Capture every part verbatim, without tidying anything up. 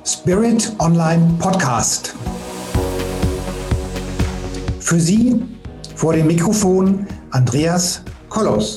Spirit Online Podcast. Für Sie vor dem Mikrofon Andreas Kollos.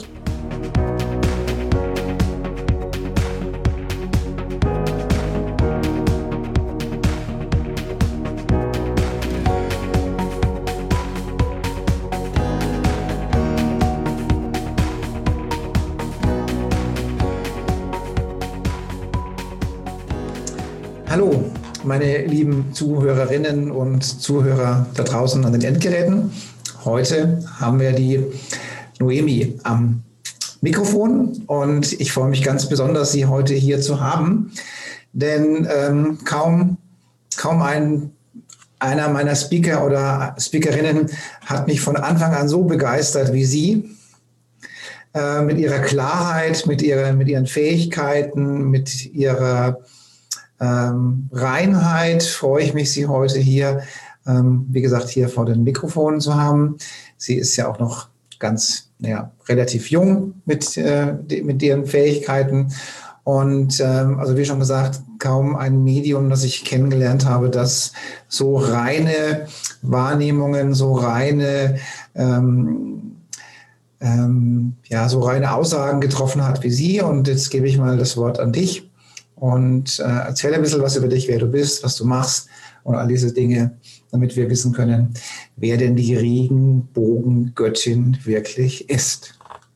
Hallo, meine lieben Zuhörerinnen und Zuhörer da draußen an den Endgeräten. Heute haben wir die Noemi am Mikrofon und ich freue mich ganz besonders, Sie heute hier zu haben, denn ähm, kaum, kaum ein, einer meiner Speaker oder Speakerinnen hat mich von Anfang an so begeistert wie Sie, äh, mit ihrer Klarheit, mit, ihrer, mit ihren Fähigkeiten, mit ihrer Ähm, Reinheit freue ich mich, Sie heute hier, ähm, wie gesagt, hier vor den Mikrofonen zu haben. Sie ist ja auch noch ganz, ja, relativ jung mit, äh, die, mit ihren Fähigkeiten. Und ähm, also wie schon gesagt, kaum ein Medium, das ich kennengelernt habe, das so reine Wahrnehmungen, so reine ähm, ähm, ja, so reine Aussagen getroffen hat wie Sie. Und jetzt gebe ich mal das Wort an dich. Und äh, erzähl ein bisschen was über dich, wer du bist, was du machst und all diese Dinge, damit wir wissen können, wer denn die Regenbogengöttin wirklich ist.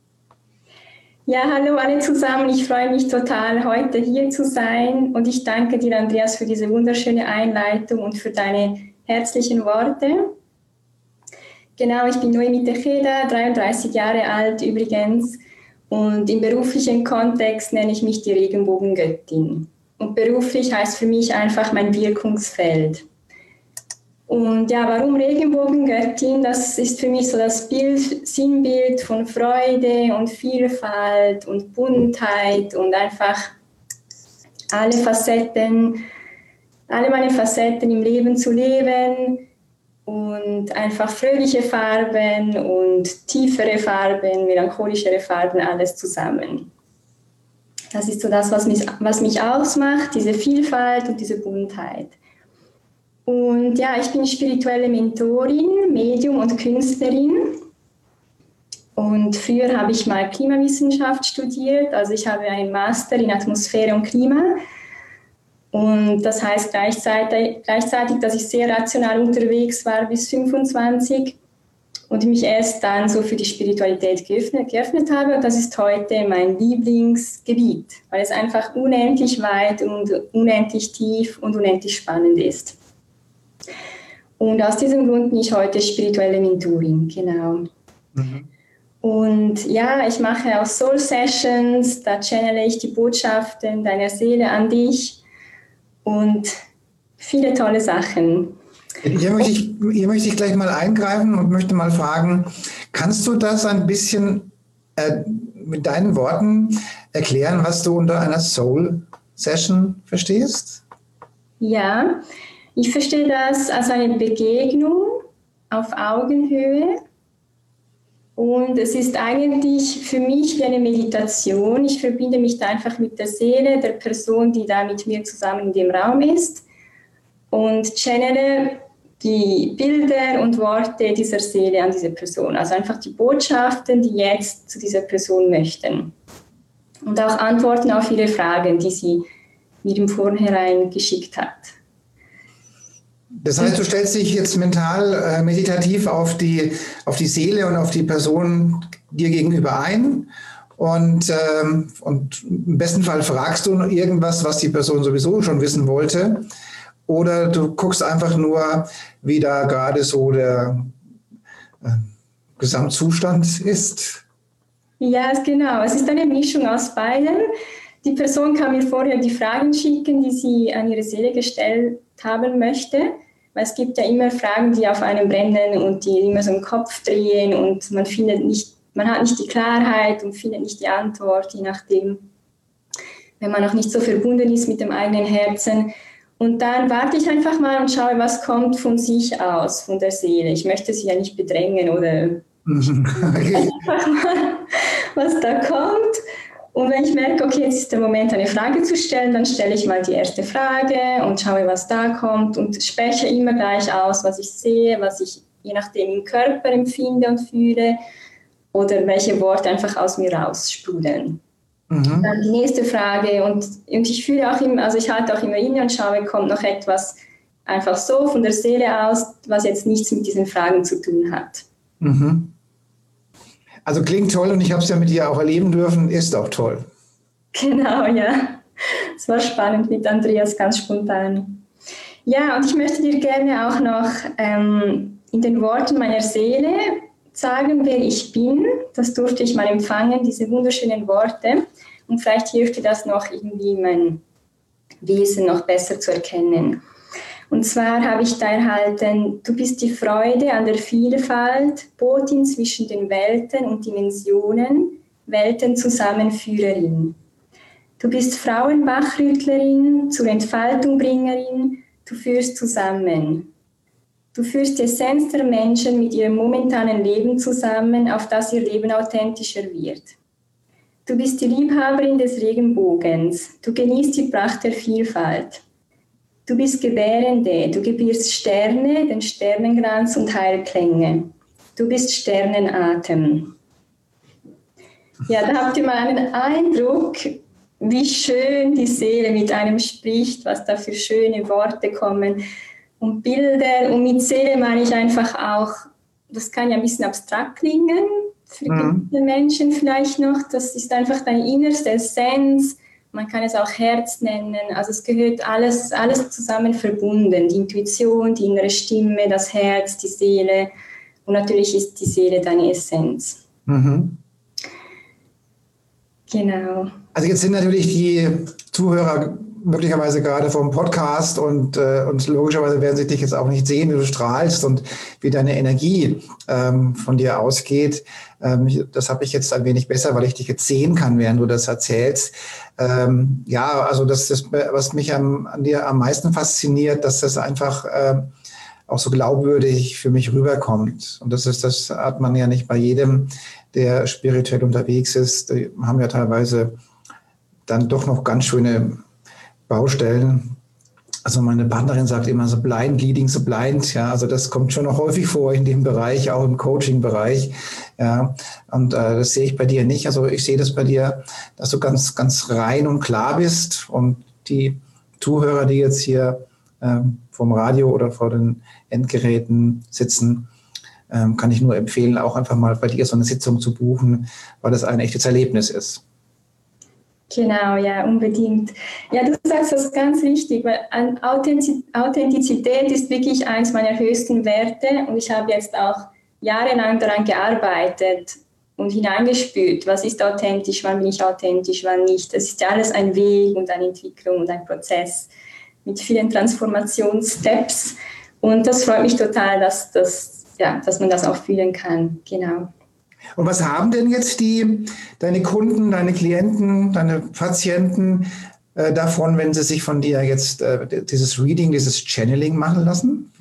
Ja, hallo alle zusammen. Ich freue mich total, heute hier zu sein. Und ich danke dir, Andreas, für diese wunderschöne Einleitung und für deine herzlichen Worte. Genau, ich bin Noemi Tejeda, dreiunddreißig Jahre alt übrigens. Und im beruflichen Kontext nenne ich mich die Regenbogengöttin. Und beruflich heißt für mich einfach mein Wirkungsfeld. Und ja, warum Regenbogengöttin? Das ist für mich so das Bild, Sinnbild von Freude und Vielfalt und Buntheit und einfach alle Facetten, alle meine Facetten im Leben zu leben. Und einfach fröhliche Farben und tiefere Farben, melancholischere Farben, alles zusammen. Das ist so das, was mich, was mich ausmacht, diese Vielfalt und diese Buntheit. Und ja, ich bin spirituelle Mentorin, Medium und Künstlerin. Und früher habe ich mal Klimawissenschaft studiert, also ich habe einen Master in Atmosphäre und Klima. Und das heißt gleichzeitig, gleichzeitig, dass ich sehr rational unterwegs war bis fünfundzwanzig und mich erst dann so für die Spiritualität geöffnet, geöffnet habe. Und das ist heute mein Lieblingsgebiet, weil es einfach unendlich weit und unendlich tief und unendlich spannend ist. Und aus diesem Grund bin ich heute spirituelle Mentorin, genau. Mhm. Und ja, ich mache auch Soul Sessions, da channele ich die Botschaften deiner Seele an dich. Und viele tolle Sachen. Hier möchte, ich, hier möchte ich gleich mal eingreifen und möchte mal fragen, kannst du das ein bisschen äh, mit deinen Worten erklären, was du unter einer Soul Session verstehst? Ja, ich verstehe das als eine Begegnung auf Augenhöhe. Und es ist eigentlich für mich wie eine Meditation. Ich verbinde mich da einfach mit der Seele der Person, die da mit mir zusammen in dem Raum ist und channele die Bilder und Worte dieser Seele an diese Person. Also einfach die Botschaften, die jetzt zu dieser Person möchten. Und auch Antworten auf ihre Fragen, die sie mir im Vornherein geschickt hat. Das heißt, du stellst dich jetzt mental, äh, meditativ auf die, auf die Seele und auf die Person dir gegenüber ein und, ähm, und im besten Fall fragst du noch irgendwas, was die Person sowieso schon wissen wollte, oder du guckst einfach nur, wie da gerade so der äh, Gesamtzustand ist. Ja, genau. Es ist eine Mischung aus beiden. Die Person kann mir vorher die Fragen schicken, die sie an ihre Seele gestellt haben möchte. Weil es gibt ja immer Fragen, die auf einem brennen und die immer so im Kopf drehen und man findet nicht, man hat nicht die Klarheit und findet nicht die Antwort, je nachdem, wenn man noch nicht so verbunden ist mit dem eigenen Herzen. Und dann warte ich einfach mal und schaue, was kommt von sich aus, von der Seele. Ich möchte sie ja nicht bedrängen oder okay. Einfach mal, was da kommt. Und wenn ich merke, okay, jetzt ist der Moment, eine Frage zu stellen, dann stelle ich mal die erste Frage und schaue, was da kommt und spreche immer gleich aus, was ich sehe, was ich je nachdem im Körper empfinde und fühle oder welche Worte einfach aus mir raussprudeln. Mhm. Dann die nächste Frage und, und ich fühle auch immer, also ich halte auch immer inne und schaue, kommt noch etwas einfach so von der Seele aus, was jetzt nichts mit diesen Fragen zu tun hat. Mhm. Also klingt toll und ich habe es ja mit dir auch erleben dürfen, ist auch toll. Genau, ja. Es war spannend mit Andreas, ganz spontan. Ja, und ich möchte dir gerne auch noch ähm, in den Worten meiner Seele sagen, wer ich bin. Das durfte ich mal empfangen, diese wunderschönen Worte. Und vielleicht hilft dir das noch irgendwie, mein Wesen noch besser zu erkennen. Und zwar habe ich da erhalten, du bist die Freude an der Vielfalt, Botin zwischen den Welten und Dimensionen, Weltenzusammenführerin. Du bist Frauenwachrüttlerin, zur Entfaltung Bringerin, du führst zusammen. Du führst die Essenz der Menschen mit ihrem momentanen Leben zusammen, auf das ihr Leben authentischer wird. Du bist die Liebhaberin des Regenbogens, du genießt die Pracht der Vielfalt. Du bist Gebärende, du gebierst Sterne, den Sternenglanz und Heilklänge. Du bist Sternenatem. Ja, da habt ihr mal einen Eindruck, wie schön die Seele mit einem spricht, was da für schöne Worte kommen und Bilder. Und mit Seele meine ich einfach auch, das kann ja ein bisschen abstrakt klingen, für mhm. gewisse Menschen vielleicht noch. Das ist einfach deine innerste Essenz. Man kann es auch Herz nennen, also es gehört alles, alles zusammen verbunden, die Intuition, die innere Stimme, das Herz, die Seele und natürlich ist die Seele deine Essenz. Mhm. Genau. Also jetzt sind natürlich die Zuhörer möglicherweise gerade vom Podcast und, äh, und logischerweise werden sie dich jetzt auch nicht sehen, wie du strahlst und wie deine Energie ähm, von dir ausgeht. Ähm, das habe ich jetzt ein wenig besser, weil ich dich jetzt sehen kann, während du das erzählst. Ähm, ja, also das, das, was mich am, an dir am meisten fasziniert, dass das einfach äh, auch so glaubwürdig für mich rüberkommt. Und das ist, das hat man ja nicht bei jedem, der spirituell unterwegs ist. Die haben ja teilweise dann doch noch ganz schöne Baustellen. Also meine Partnerin sagt immer so blind leading so blind. Ja, also das kommt schon noch häufig vor in dem Bereich, auch im Coaching-Bereich. Ja, und äh, das sehe ich bei dir nicht. Also ich sehe das bei dir, dass du ganz, ganz rein und klar bist. Und die Zuhörer, die jetzt hier ähm, vom Radio oder vor den Endgeräten sitzen, ähm, kann ich nur empfehlen, auch einfach mal bei dir so eine Sitzung zu buchen, weil das ein echtes Erlebnis ist. Genau, ja, unbedingt. Ja, du sagst das ganz richtig, weil Authentizität ist wirklich eins meiner höchsten Werte und ich habe jetzt auch jahrelang daran gearbeitet und hineingespürt, was ist authentisch, wann bin ich authentisch, wann nicht. Das ist ja alles ein Weg und eine Entwicklung und ein Prozess mit vielen Transformationssteps und das freut mich total, dass, dass, ja, dass man das auch fühlen kann, genau. Und was haben denn jetzt die, deine Kunden, deine Klienten, deine Patienten äh, davon, wenn sie sich von dir jetzt äh, dieses Reading, dieses Channeling machen lassen?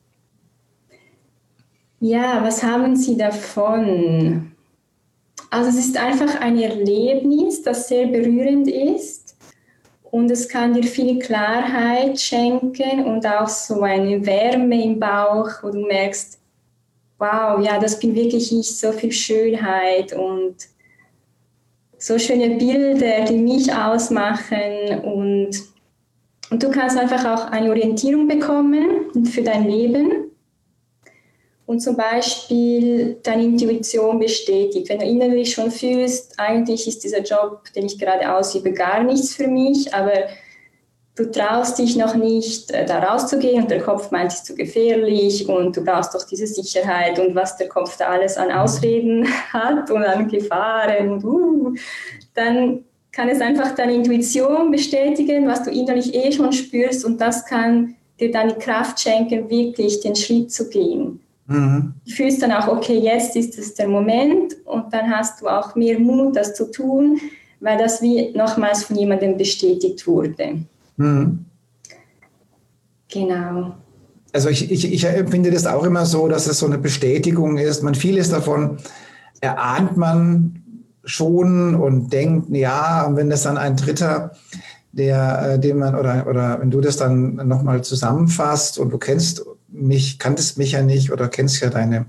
Ja, was haben sie davon? Also es ist einfach ein Erlebnis, das sehr berührend ist und es kann dir viel Klarheit schenken und auch so eine Wärme im Bauch, wo du merkst, wow, ja, das bin wirklich ich, so viel Schönheit und so schöne Bilder, die mich ausmachen und, und du kannst einfach auch eine Orientierung bekommen für dein Leben und zum Beispiel deine Intuition bestätigt. Wenn du innerlich schon fühlst, eigentlich ist dieser Job, den ich gerade ausübe, gar nichts für mich, aber du traust dich noch nicht, da rauszugehen und der Kopf meint, es ist zu gefährlich und du brauchst doch diese Sicherheit und was der Kopf da alles an Ausreden hat und an Gefahren und uh, dann kann es einfach deine Intuition bestätigen, was du innerlich eh schon spürst und das kann dir dann die Kraft schenken, wirklich den Schritt zu gehen. Mhm. Du fühlst dann auch, okay, jetzt ist es der Moment und dann hast du auch mehr Mut, das zu tun, weil das wie nochmals von jemandem bestätigt wurde. Mhm. Genau. Also ich, ich, ich empfinde das auch immer so, dass es so eine Bestätigung ist. Man vieles davon erahnt man schonen und denkt, ja, und wenn das dann ein Dritter, der, äh, den man, oder, oder wenn du das dann nochmal zusammenfasst und du kennst mich, kanntest mich ja nicht oder kennst ja deine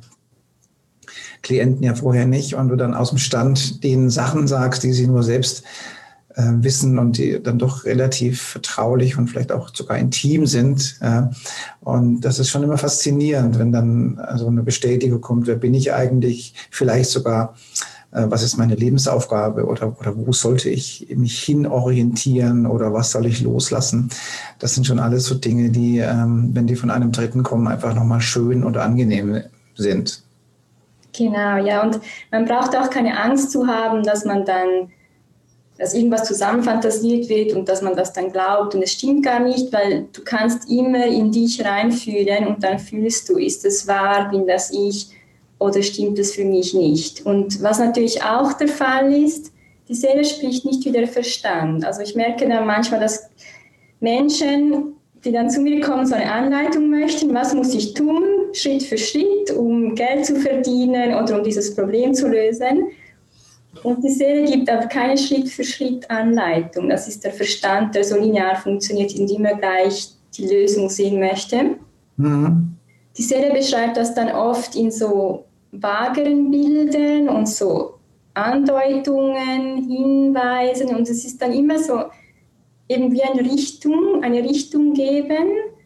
Klienten ja vorher nicht und du dann aus dem Stand denen Sachen sagst, die sie nur selbst äh, wissen und die dann doch relativ vertraulich und vielleicht auch sogar intim sind. Äh, und das ist schon immer faszinierend, wenn dann so also eine Bestätigung kommt, wer bin ich eigentlich, vielleicht sogar was ist meine Lebensaufgabe oder, oder wo sollte ich mich hin orientieren oder was soll ich loslassen? Das sind schon alles so Dinge, die, ähm, wenn die von einem Dritten kommen, einfach nochmal schön und angenehm sind. Genau, ja, und man braucht auch keine Angst zu haben, dass man dann, dass irgendwas zusammenfantasiert wird und dass man das dann glaubt und es stimmt gar nicht, weil du kannst immer in dich reinfühlen und dann fühlst du, ist es wahr, bin das ich, oder stimmt es für mich nicht? Und was natürlich auch der Fall ist, die Seele spricht nicht wie der Verstand. Also ich merke dann manchmal, dass Menschen, die dann zu mir kommen, so eine Anleitung möchten, was muss ich tun, Schritt für Schritt, um Geld zu verdienen oder um dieses Problem zu lösen. Und die Seele gibt aber keine Schritt für Schritt Anleitung. Das ist der Verstand, der so linear funktioniert und immer gleich die Lösung sehen möchte. Mhm. Die Seele beschreibt das dann oft in so vageren Bildern und so Andeutungen, Hinweisen und es ist dann immer so eben wie eine Richtung, eine Richtung geben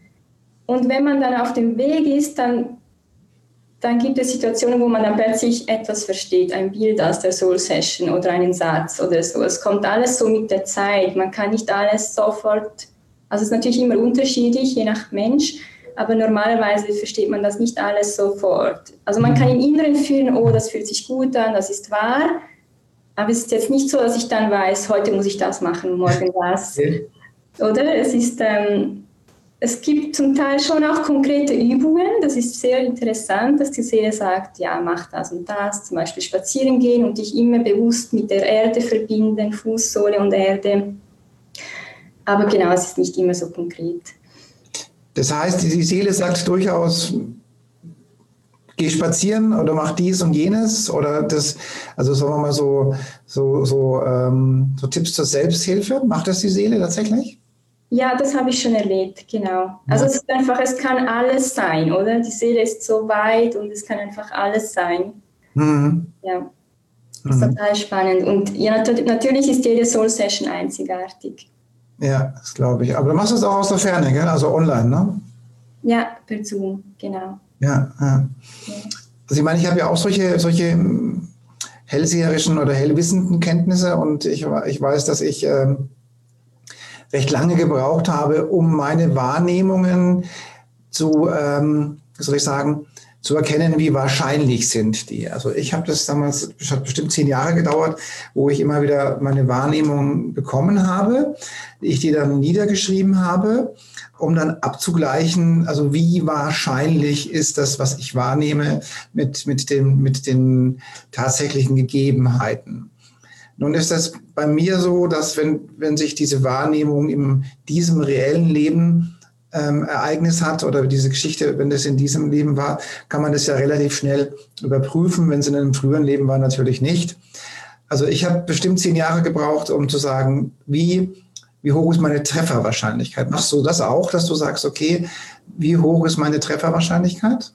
und wenn man dann auf dem Weg ist, dann, dann gibt es Situationen, wo man dann plötzlich etwas versteht, ein Bild aus der Soul Session oder einen Satz oder so. Es kommt alles so mit der Zeit, man kann nicht alles sofort, also es ist natürlich immer unterschiedlich, je nach Mensch, aber normalerweise versteht man das nicht alles sofort. Also man kann im Inneren fühlen, oh, das fühlt sich gut an, das ist wahr, aber es ist jetzt nicht so, dass ich dann weiß, heute muss ich das machen, morgen das. Oder? Es ist, ähm, es gibt zum Teil schon auch konkrete Übungen, das ist sehr interessant, dass die Seele sagt, ja, mach das und das, zum Beispiel spazieren gehen und dich immer bewusst mit der Erde verbinden, Fußsohle und Erde. Aber genau, es ist nicht immer so konkret. Das heißt, die Seele sagt durchaus, geh spazieren oder mach dies und jenes oder das, also sagen wir mal so, so, so, ähm, so Tipps zur Selbsthilfe. Macht das die Seele tatsächlich? Ja, das habe ich schon erlebt, genau. Also ja. Es ist einfach, es kann alles sein, oder? Die Seele ist so weit und es kann einfach alles sein. Mhm. Ja, das ist mhm. total spannend. Und ja, natürlich ist jede Soul Session einzigartig. Ja, das glaube ich. Aber du machst es auch aus der Ferne, gell? Also online, ne? Ja, per Zoom, genau. Ja, ja. ja. Also ich meine, ich habe ja auch solche, solche hellseherischen oder hellwissenden Kenntnisse und ich, ich weiß, dass ich ähm, recht lange gebraucht habe, um meine Wahrnehmungen zu, ähm, wie soll ich sagen, zu erkennen, wie wahrscheinlich sind die. Also ich habe das damals, das hat bestimmt zehn Jahre gedauert, wo ich immer wieder meine Wahrnehmung bekommen habe, ich die dann niedergeschrieben habe, um dann abzugleichen, also wie wahrscheinlich ist das, was ich wahrnehme, mit, mit, dem, mit den tatsächlichen Gegebenheiten. Nun ist das bei mir so, dass wenn, wenn sich diese Wahrnehmung in diesem reellen Leben Ähm, Ereignis hat oder diese Geschichte, wenn das in diesem Leben war, kann man das ja relativ schnell überprüfen. Wenn es in einem früheren Leben war, natürlich nicht. Also ich habe bestimmt zehn Jahre gebraucht, um zu sagen, wie, wie hoch ist meine Trefferwahrscheinlichkeit? Machst du das auch, dass du sagst, okay, wie hoch ist meine Trefferwahrscheinlichkeit?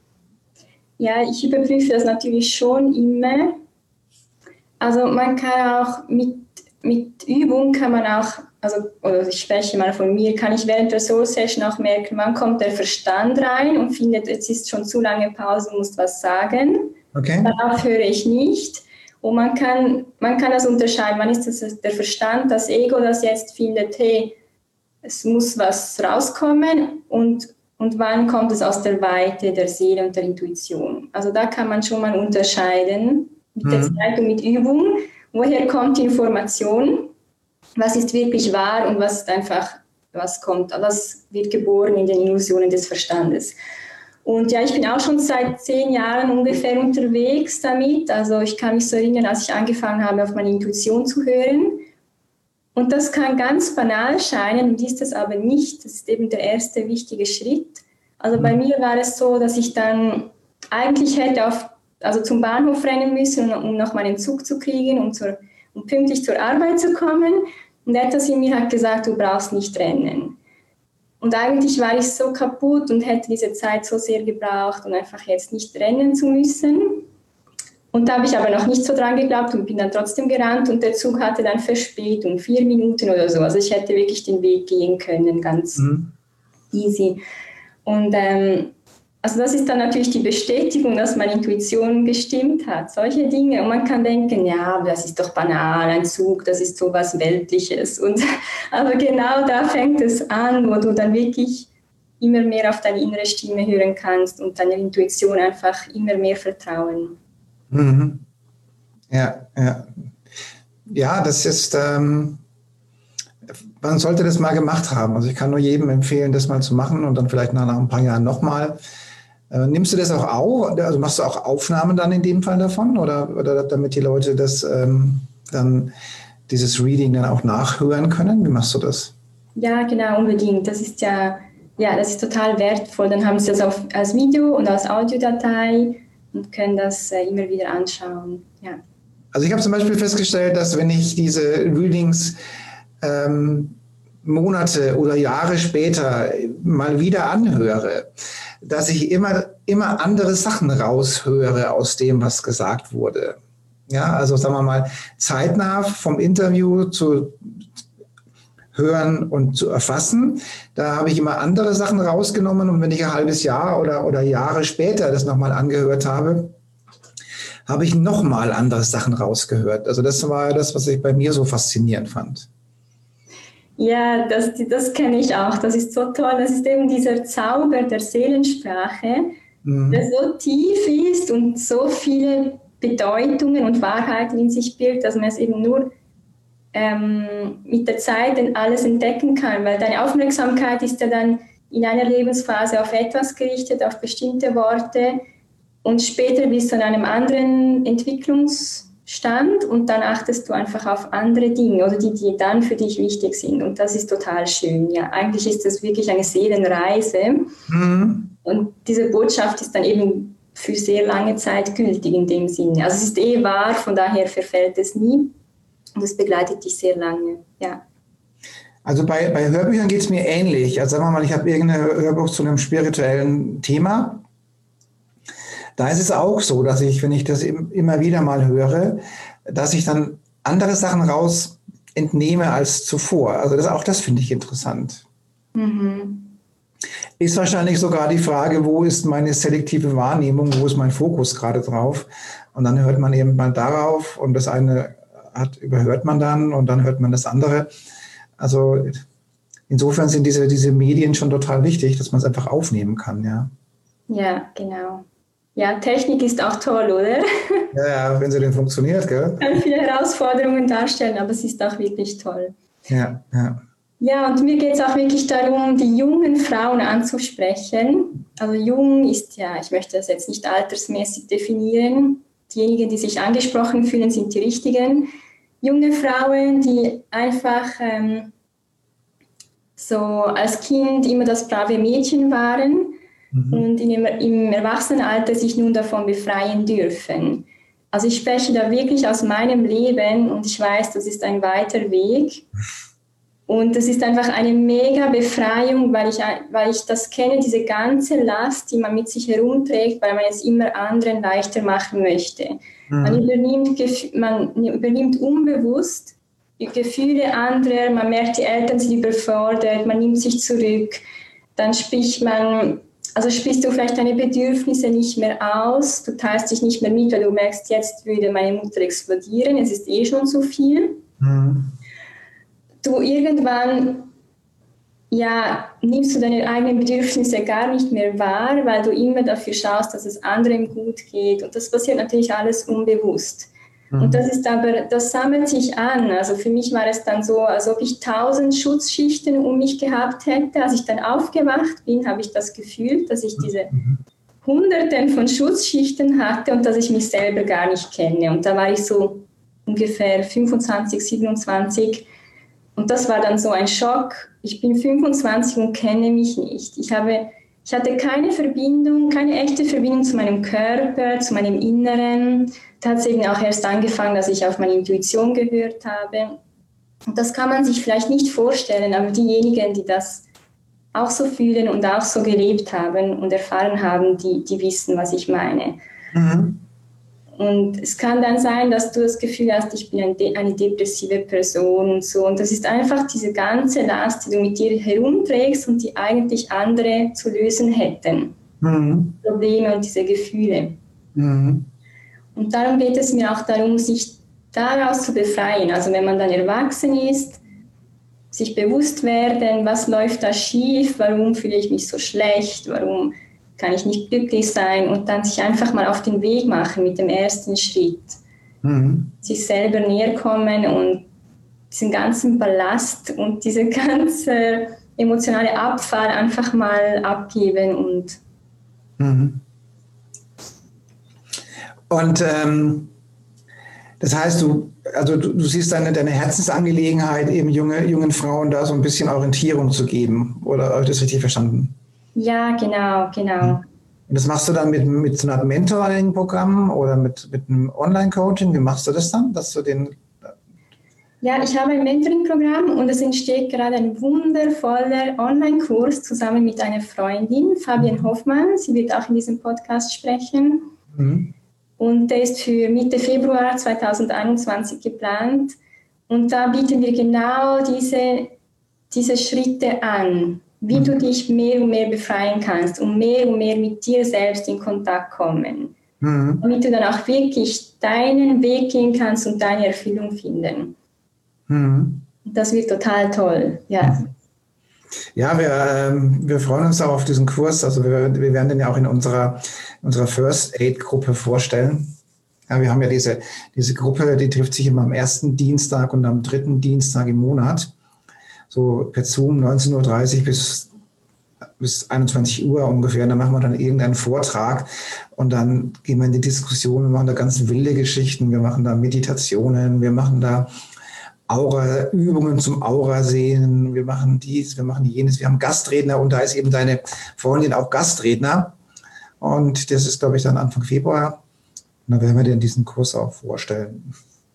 Ja, ich überprüfe das natürlich schon immer. Also man kann auch mit, mit Übung kann man auch, also oder ich spreche mal von mir, kann ich während der Soul Session auch merken, wann kommt der Verstand rein und findet, jetzt ist schon zu lange Pause, musst was sagen. Okay. Darauf höre ich nicht. Und man kann, man kann das unterscheiden, wann ist das der Verstand, das Ego, das jetzt findet, hey, es muss was rauskommen und, und wann kommt es aus der Weite der Seele und der Intuition. Also da kann man schon mal unterscheiden, mit mhm. der Zeit und mit Übung, woher kommt die Information, was ist wirklich wahr und was ist einfach, was kommt, was wird geboren in den Illusionen des Verstandes. Und ja, ich bin auch schon seit zehn Jahren ungefähr unterwegs damit. Also ich kann mich so erinnern, als ich angefangen habe, auf meine Intuition zu hören. Und das kann ganz banal scheinen und ist es aber nicht. Das ist eben der erste wichtige Schritt. Also bei mir war es so, dass ich dann eigentlich hätte auf also zum Bahnhof rennen müssen, um noch mal einen Zug zu kriegen, um, zur, um pünktlich zur Arbeit zu kommen. Und etwas in mir hat gesagt, du brauchst nicht rennen. Und eigentlich war ich so kaputt und hätte diese Zeit so sehr gebraucht, um einfach jetzt nicht rennen zu müssen. Und da habe ich aber noch nicht so dran geglaubt und bin dann trotzdem gerannt und der Zug hatte dann Verspätung, vier Minuten oder so. Also ich hätte wirklich den Weg gehen können, ganz mhm. easy. Und ähm, also das ist dann natürlich die Bestätigung, dass meine Intuition gestimmt hat. Solche Dinge. Und man kann denken, ja, aber das ist doch banal, ein Zug, das ist so was Weltliches. Und, aber genau da fängt es an, wo du dann wirklich immer mehr auf deine innere Stimme hören kannst und deiner Intuition einfach immer mehr vertrauen. Mhm. Ja, ja. Ja, das ist, ähm, man sollte das mal gemacht haben. Also ich kann nur jedem empfehlen, das mal zu machen und dann vielleicht nach, nach ein paar Jahren nochmal. Äh, nimmst du das auch auf? Also machst du auch Aufnahmen dann in dem Fall davon? Oder, oder damit die Leute das ähm, dann dieses Reading dann auch nachhören können? Wie machst du das? Ja, genau, unbedingt. Das ist ja, ja, das ist total wertvoll. Dann haben sie das auf, als Video und als Audiodatei und können das äh, immer wieder anschauen. Ja. Also ich habe zum Beispiel festgestellt, dass wenn ich diese Readings ähm, Monate oder Jahre später mal wieder anhöre, dass ich immer, immer andere Sachen raushöre aus dem, was gesagt wurde. Ja, also sagen wir mal, zeitnah vom Interview zu hören und zu erfassen. Da habe ich immer andere Sachen rausgenommen und wenn ich ein halbes Jahr oder, oder Jahre später das nochmal angehört habe, habe ich nochmal andere Sachen rausgehört. Also das war das, was ich bei mir so faszinierend fand. Ja, das, das kenne ich auch. Das ist so toll. Das ist eben dieser Zauber der Seelensprache, mhm. der so tief ist und so viele Bedeutungen und Wahrheiten in sich birgt, dass man es eben nur ähm, mit der Zeit alles entdecken kann. Weil deine Aufmerksamkeit ist ja dann in einer Lebensphase auf etwas gerichtet, auf bestimmte Worte. Und später bist du an einem anderen Entwicklungsstand und dann achtest du einfach auf andere Dinge oder die, die dann für dich wichtig sind. Und das ist total schön. Ja, eigentlich ist das wirklich eine Seelenreise. Mhm. Und diese Botschaft ist dann eben für sehr lange Zeit gültig in dem Sinne. Also es ist eh wahr, von daher verfällt es nie. Und es begleitet dich sehr lange. Ja. Also bei, bei Hörbüchern geht es mir ähnlich. Also sagen wir mal, ich habe irgendein Hörbuch zu einem spirituellen Thema. Da ist es auch so, dass ich, wenn ich das immer wieder mal höre, dass ich dann andere Sachen raus entnehme als zuvor. Also das, auch das finde ich interessant. Mhm. Ist wahrscheinlich sogar die Frage, wo ist meine selektive Wahrnehmung, wo ist mein Fokus gerade drauf? Und dann hört man eben mal darauf und das eine hat, überhört man dann und dann hört man das andere. Also insofern sind diese, diese Medien schon total wichtig, dass man es einfach aufnehmen kann, ja. Ja, genau. Ja, Technik ist auch toll, oder? Ja, ja, wenn sie denn funktioniert, gell? Kann viele Herausforderungen darstellen, aber es ist auch wirklich toll. Ja, ja. Ja, und mir geht es auch wirklich darum, die jungen Frauen anzusprechen. Also jung ist ja, ich möchte das jetzt nicht altersmäßig definieren. Diejenigen, die sich angesprochen fühlen, sind die richtigen. Junge Frauen, die einfach ähm, so als Kind immer das brave Mädchen waren, mhm. und in, im Erwachsenenalter sich nun davon befreien dürfen. Also ich spreche da wirklich aus meinem Leben und ich weiß, das ist ein weiter Weg. Und das ist einfach eine mega Befreiung, weil ich, weil ich das kenne, diese ganze Last, die man mit sich herumträgt, weil man es immer anderen leichter machen möchte. Mhm. Man übernimmt, man übernimmt unbewusst die Gefühle anderer, man merkt, die Eltern sind überfordert, man nimmt sich zurück, dann spricht man... Also sprichst du vielleicht deine Bedürfnisse nicht mehr aus, du teilst dich nicht mehr mit, weil du merkst, jetzt würde meine Mutter explodieren, es ist eh schon zu viel. Mhm. Du irgendwann, ja, nimmst du deine eigenen Bedürfnisse gar nicht mehr wahr, weil du immer dafür schaust, dass es anderen gut geht. Und das passiert natürlich alles unbewusst. Und das ist aber, das sammelt sich an. Also für mich war es dann so, als ob ich tausend Schutzschichten um mich gehabt hätte. Als ich dann aufgewacht bin, habe ich das Gefühl, dass ich diese Hunderten von Schutzschichten hatte und dass ich mich selber gar nicht kenne. Und da war ich so ungefähr fünfundzwanzig, siebenundzwanzig. Und das war dann so ein Schock. Ich bin fünfundzwanzig und kenne mich nicht. Ich habe, Ich hatte keine Verbindung, keine echte Verbindung zu meinem Körper, zu meinem Inneren. Da hat es eben auch erst angefangen, dass ich auf meine Intuition gehört habe. Und das kann man sich vielleicht nicht vorstellen, aber diejenigen, die das auch so fühlen und auch so gelebt haben und erfahren haben, die, die wissen, was ich meine. Mhm. Und es kann dann sein, dass du das Gefühl hast, ich bin eine depressive Person und so. Und das ist einfach diese ganze Last, die du mit dir herumträgst und die eigentlich andere zu lösen hätten. Mhm. Probleme und diese Gefühle. Mhm. Und darum geht es mir auch darum, sich daraus zu befreien. Also wenn man dann erwachsen ist, sich bewusst werden, was läuft da schief, warum fühle ich mich so schlecht, warum kann ich nicht glücklich sein und dann sich einfach mal auf den Weg machen mit dem ersten Schritt. Mhm. Sich selber näher kommen und diesen ganzen Ballast und diese ganze emotionale Abfall einfach mal abgeben. Und, mhm. und ähm, das heißt, du, also du, du siehst deine, deine Herzensangelegenheit, eben junge, jungen Frauen da so ein bisschen Orientierung zu geben. Oder habe ich das richtig verstanden? Ja, genau, genau. Und das machst du dann mit, mit so einem Mentoring-Programm oder mit, mit einem Online-Coaching? Wie machst du das dann, dass du den... Ja, ich habe ein Mentoring-Programm und es entsteht gerade ein wundervoller Online-Kurs zusammen mit einer Freundin, Fabienne Hoffmann. Sie wird auch in diesem Podcast sprechen. Mhm. Und der ist für Mitte Februar zweitausendeinundzwanzig geplant. Und da bieten wir genau diese, diese Schritte an, wie mhm. du dich mehr und mehr befreien kannst und mehr und mehr mit dir selbst in Kontakt kommen. Mhm. Damit du dann auch wirklich deinen Weg gehen kannst und deine Erfüllung finden. Mhm. Das wird total toll, ja. Ja, wir, ähm, wir freuen uns auch auf diesen Kurs. Also wir, wir werden den ja auch in unserer, unserer First Aid Gruppe vorstellen. Ja, wir haben ja diese, diese Gruppe, die trifft sich immer am ersten Dienstag und am dritten Dienstag im Monat. So per Zoom neunzehn Uhr dreißig bis, bis einundzwanzig Uhr ungefähr. Und dann machen wir dann irgendeinen Vortrag und dann gehen wir in die Diskussion. Wir machen da ganz wilde Geschichten. Wir machen da Meditationen. Wir machen da Aura, Übungen zum Aura-Sehen, wir machen dies, wir machen jenes, wir haben Gastredner und da ist eben deine Freundin auch Gastredner und das ist, glaube ich, dann Anfang Februar und dann werden wir dir diesen Kurs auch vorstellen.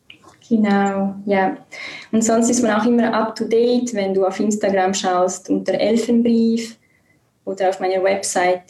Genau, ja. Und sonst ist man auch immer up to date, wenn du auf Instagram schaust unter Elfenbrief oder auf meiner Webseite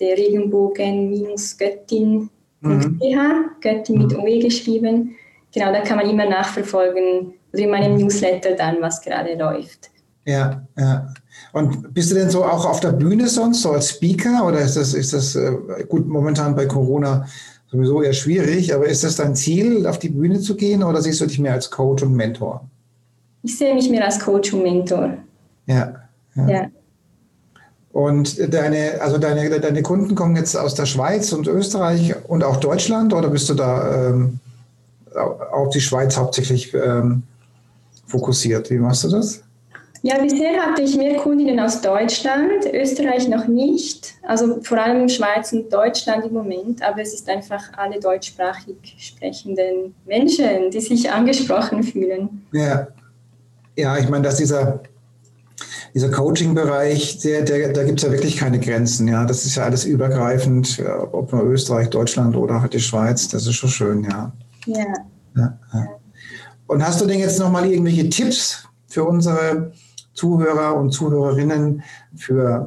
regenbogen-göttin punkt c h, mhm. Göttin mit O E geschrieben. Genau, da kann man immer nachverfolgen, oder in meinem Newsletter dann, was gerade läuft. Ja, ja. Und bist du denn so auch auf der Bühne sonst, so als Speaker? Oder ist das, ist das äh, gut, momentan bei Corona sowieso eher schwierig, aber ist das dein Ziel, auf die Bühne zu gehen oder siehst du dich mehr als Coach und Mentor? Ich sehe mich mehr als Coach und Mentor. Ja. Ja. ja. Und deine, also deine, deine Kunden kommen jetzt aus der Schweiz und Österreich und auch Deutschland oder bist du da ähm, auf die Schweiz hauptsächlich ähm, fokussiert? Wie machst du das? Ja, bisher hatte ich mehr Kundinnen aus Deutschland, Österreich noch nicht. Also vor allem Schweiz und Deutschland im Moment. Aber es ist einfach alle deutschsprachig sprechenden Menschen, die sich angesprochen fühlen. Ja, ja, ich meine, dass dieser, dieser Coaching-Bereich, der, der, da gibt es ja wirklich keine Grenzen. Ja, das ist ja alles übergreifend, ob nur Österreich, Deutschland oder halt die Schweiz. Das ist schon schön, ja. Ja. ja, ja. Und hast du denn jetzt nochmal irgendwelche Tipps für unsere Zuhörer und Zuhörerinnen für,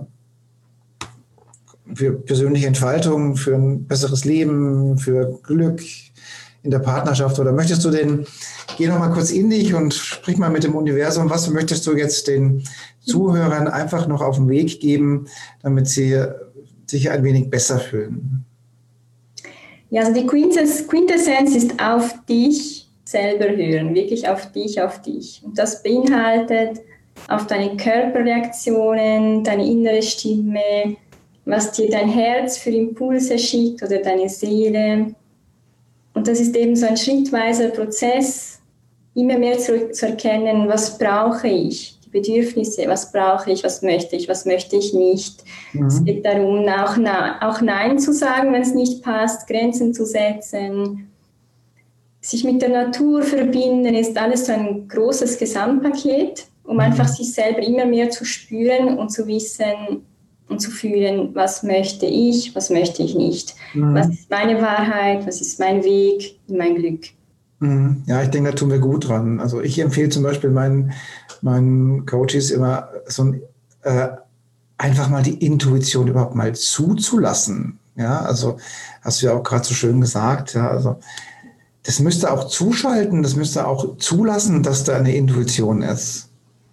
für persönliche Entfaltung, für ein besseres Leben, für Glück in der Partnerschaft? Oder möchtest du den, geh nochmal kurz in dich und sprich mal mit dem Universum, was möchtest du jetzt den Zuhörern einfach noch auf den Weg geben, damit sie sich ein wenig besser fühlen? Ja, also die Quintessenz ist auf dich selber hören, wirklich auf dich, auf dich. Und das beinhaltet auf deine Körperreaktionen, deine innere Stimme, was dir dein Herz für Impulse schickt oder deine Seele. Und das ist eben so ein schrittweiser Prozess, immer mehr zu, zu erkennen, was brauche ich, die Bedürfnisse, was brauche ich, was möchte ich, was möchte ich nicht. Mhm. Es geht darum, auch, auch Nein zu sagen, wenn es nicht passt, Grenzen zu setzen. Sich mit der Natur verbinden, ist alles so ein großes Gesamtpaket, um einfach sich selber immer mehr zu spüren und zu wissen, und zu fühlen, was möchte ich, was möchte ich nicht. Mhm. Was ist meine Wahrheit, was ist mein Weg, mein Glück. Mhm. Ja, ich denke, da tun wir gut dran. Also ich empfehle zum Beispiel meinen, meinen Coaches immer so ein, äh, einfach mal die Intuition überhaupt mal zuzulassen. Ja, also hast du ja auch gerade so schön gesagt, ja, also das müsste auch zuschalten, das müsste auch zulassen, dass da eine Intuition ist.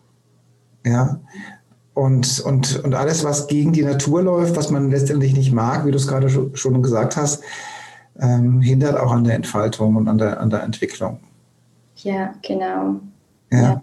Ja, und, und, und alles, was gegen die Natur läuft, was man letztendlich nicht mag, wie du es gerade schon gesagt hast, ähm, hindert auch an der Entfaltung und an der, an der Entwicklung. Ja, genau. Ja, ja,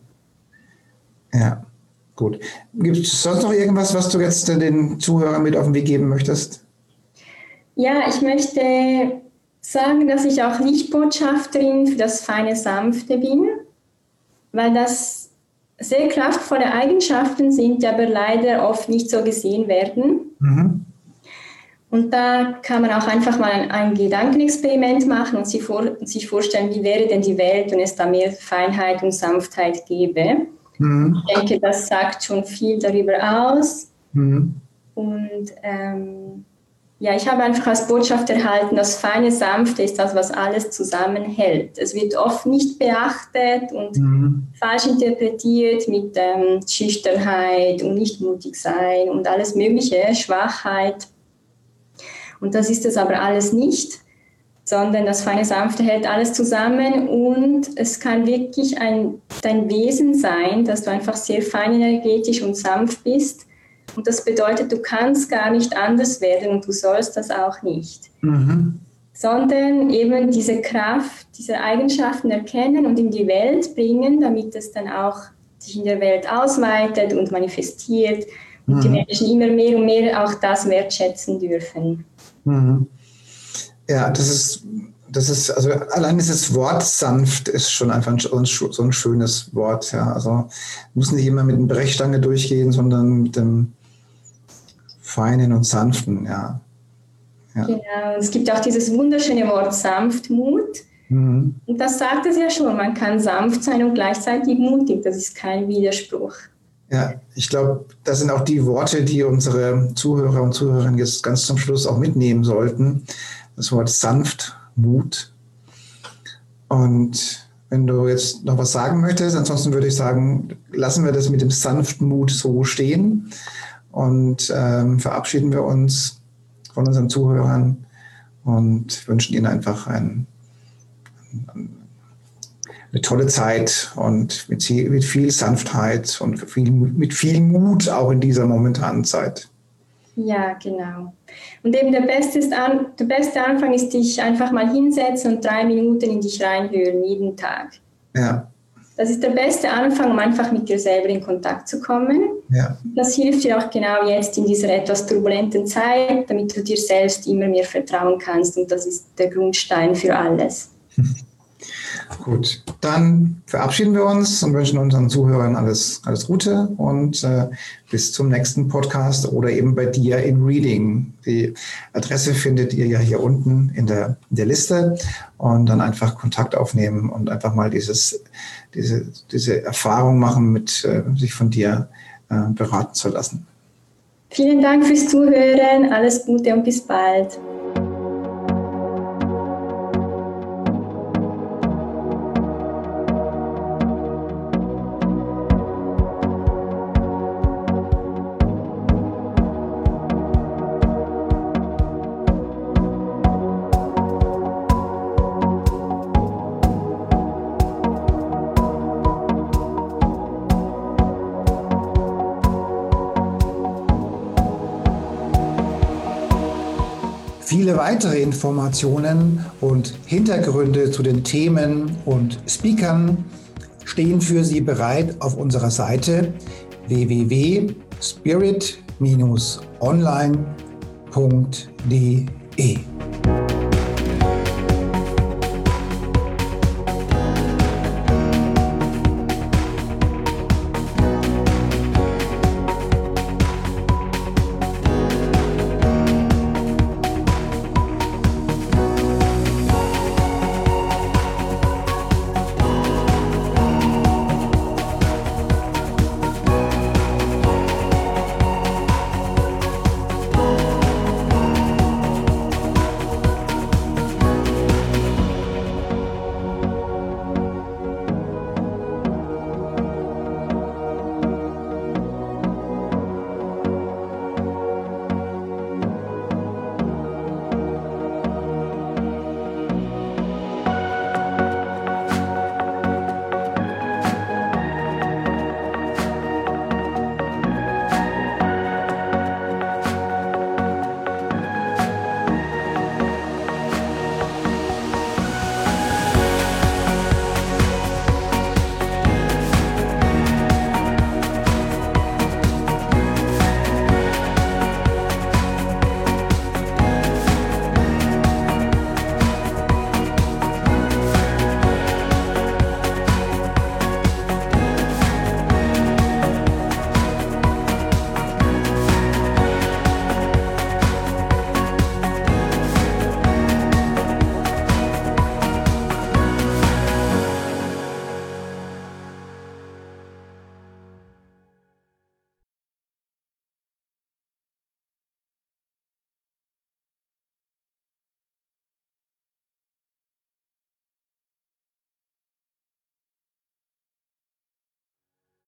ja. Gut. Gibt es sonst noch irgendwas, was du jetzt den Zuhörern mit auf den Weg geben möchtest? Ja, ich möchte sagen, dass ich auch Lichtbotschafterin für das feine Sanfte bin, weil das sehr kraftvolle Eigenschaften sind, die aber leider oft nicht so gesehen werden. Mhm. Und da kann man auch einfach mal ein, ein Gedankenexperiment machen und sich, vor, sich vorstellen, wie wäre denn die Welt, wenn es da mehr Feinheit und Sanftheit gäbe. Mhm. Ich denke, das sagt schon viel darüber aus. Mhm. Und ähm, ja, ich habe einfach als Botschaft erhalten, das feine Sanfte ist das, was alles zusammenhält. Es wird oft nicht beachtet und mhm. falsch interpretiert mit ähm, Schüchternheit und nicht mutig sein und alles Mögliche, Schwachheit. Und das ist es aber alles nicht, sondern das feine Sanfte hält alles zusammen und es kann wirklich ein, dein Wesen sein, dass du einfach sehr fein energetisch und sanft bist. Und das bedeutet, du kannst gar nicht anders werden und du sollst das auch nicht. Mhm. Sondern eben diese Kraft, diese Eigenschaften erkennen und in die Welt bringen, damit es dann auch sich in der Welt ausweitet und manifestiert und mhm. die Menschen immer mehr und mehr auch das wertschätzen dürfen. Mhm. Ja, das ist, das ist, also allein dieses Wort sanft ist schon einfach ein, so ein schönes Wort. Ja. Also muss nicht immer mit einer Brechstange durchgehen, sondern mit dem Feinen und Sanften, ja. ja. Genau, es gibt auch dieses wunderschöne Wort Sanftmut. Mhm. Und das sagt es ja schon, man kann sanft sein und gleichzeitig mutig, das ist kein Widerspruch. Ja, ich glaube, das sind auch die Worte, die unsere Zuhörer und Zuhörerinnen jetzt ganz zum Schluss auch mitnehmen sollten. Das Wort Sanftmut. Und wenn du jetzt noch was sagen möchtest, ansonsten würde ich sagen, lassen wir das mit dem Sanftmut so stehen. Und ähm, verabschieden wir uns von unseren Zuhörern und wünschen ihnen einfach ein, ein, eine tolle Zeit und mit, mit viel Sanftheit und viel, mit viel Mut auch in dieser momentanen Zeit. Ja, genau. Und eben der beste, ist an, der beste Anfang ist, dich einfach mal hinsetzen und drei Minuten in dich reinhören, jeden Tag. Ja. Das ist der beste Anfang, um einfach mit dir selber in Kontakt zu kommen. Ja. Das hilft dir auch genau jetzt in dieser etwas turbulenten Zeit, damit du dir selbst immer mehr vertrauen kannst. Und das ist der Grundstein für alles. Gut, dann verabschieden wir uns und wünschen unseren Zuhörern alles, alles Gute und äh, bis zum nächsten Podcast oder eben bei dir im Reading. Die Adresse findet ihr ja hier unten in der, in der Liste und dann einfach Kontakt aufnehmen und einfach mal dieses, diese, diese Erfahrung machen, mit äh, sich von dir äh, beraten zu lassen. Vielen Dank fürs Zuhören, alles Gute und bis bald. Viele weitere Informationen und Hintergründe zu den Themen und Speakern stehen für Sie bereit auf unserer Seite w w w punkt spirit Bindestrich online punkt d e.